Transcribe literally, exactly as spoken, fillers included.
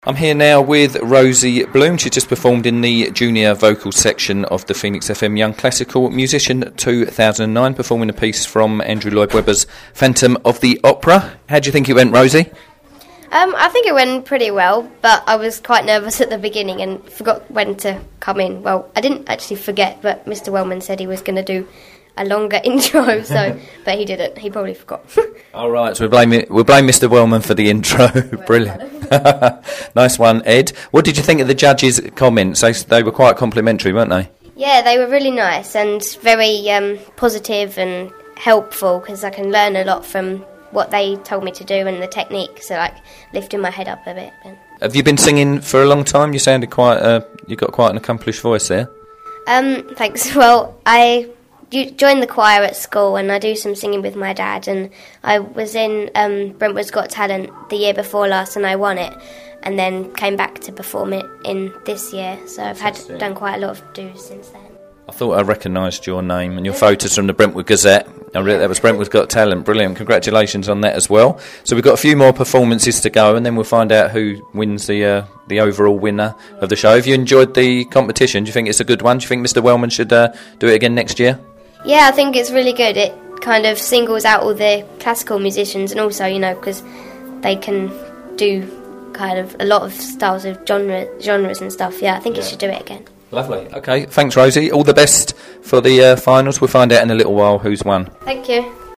I'm here now with Rosie Bloom. She just performed in the junior vocal section of the Phoenix F M Young Classical Musician two thousand nine, performing a piece from Andrew Lloyd Webber's Phantom of the Opera. How do you think it went, Rosie? Um, I think it went pretty well, but I was quite nervous at the beginning and forgot when to come in. Well, I didn't actually forget, but Mister Wellman said he was going to do a longer intro, so but he didn't. He probably forgot. All right, so we'll blame, we'll blame Mister Wellman for the intro. Brilliant. Nice one, Ed. What did you think of the judges' comments? They, they were quite complimentary, weren't they? Yeah, they were really nice and very um, positive and helpful, because I can learn a lot from what they told me to do and the technique, so like lifting my head up a bit. Have you been singing for a long time? You sounded quite, uh, you got quite an accomplished voice there. Um, thanks. Well, I joined the choir at school and I do some singing with my dad, and I was in um, Brentwood's Got Talent the year before last and I won it, and then came back to perform it in this year, so I've had done quite a lot of dues since then. I thought I recognised your name and your photos from the Brentwood Gazette. I read that was Brentwood's Got Talent. Brilliant. Congratulations on that as well. So we've got a few more performances to go, and then we'll find out who wins the uh, the overall winner of the show. Have you enjoyed the competition? Do you think it's a good one? Do you think Mister Wellman should uh, do it again next year? Yeah, I think it's really good. It kind of singles out all the classical musicians, and also, you know, because they can do kind of a lot of styles of genre, genres and stuff. Yeah, I think yeah. It should do it again. Lovely. Okay, thanks, Rosie. All the best for the uh, finals. We'll find out in a little while who's won. Thank you.